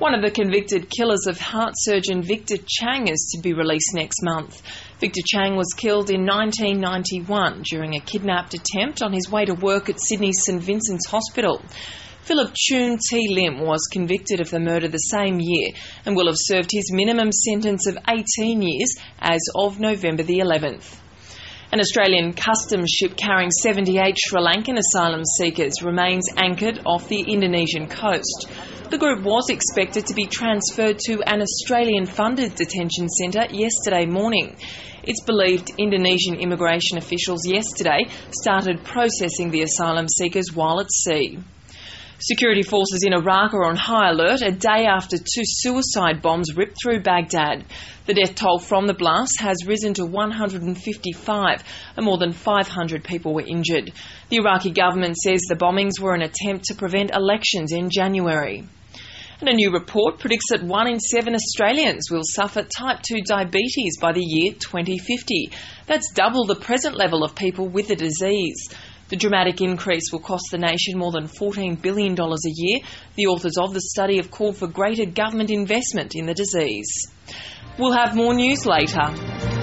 One of the convicted killers of heart surgeon Victor Chang is to be released next month. Victor Chang was killed in 1991 during a kidnapped attempt on his way to work at Sydney's St Vincent's Hospital. Philip Choon T. Lim was convicted of the murder the same year and will have served his minimum sentence of 18 years as of November the 11th. An Australian customs ship carrying 78 Sri Lankan asylum seekers remains anchored off the Indonesian coast. The group was expected to be transferred to an Australian-funded detention centre yesterday morning. It's believed Indonesian immigration officials yesterday started processing the asylum seekers while at sea. Security forces in Iraq are on high alert a day after 2 suicide bombs ripped through Baghdad. The death toll from the blast has risen to 155 and more than 500 people were injured. The Iraqi government says the bombings were an attempt to prevent elections in January. And a new report predicts that 1 in 7 Australians will suffer type 2 diabetes by the year 2050. That's double the present level of people with the disease. The dramatic increase will cost the nation more than $14 billion a year. The authors of the study have called for greater government investment in the disease. We'll have more news later.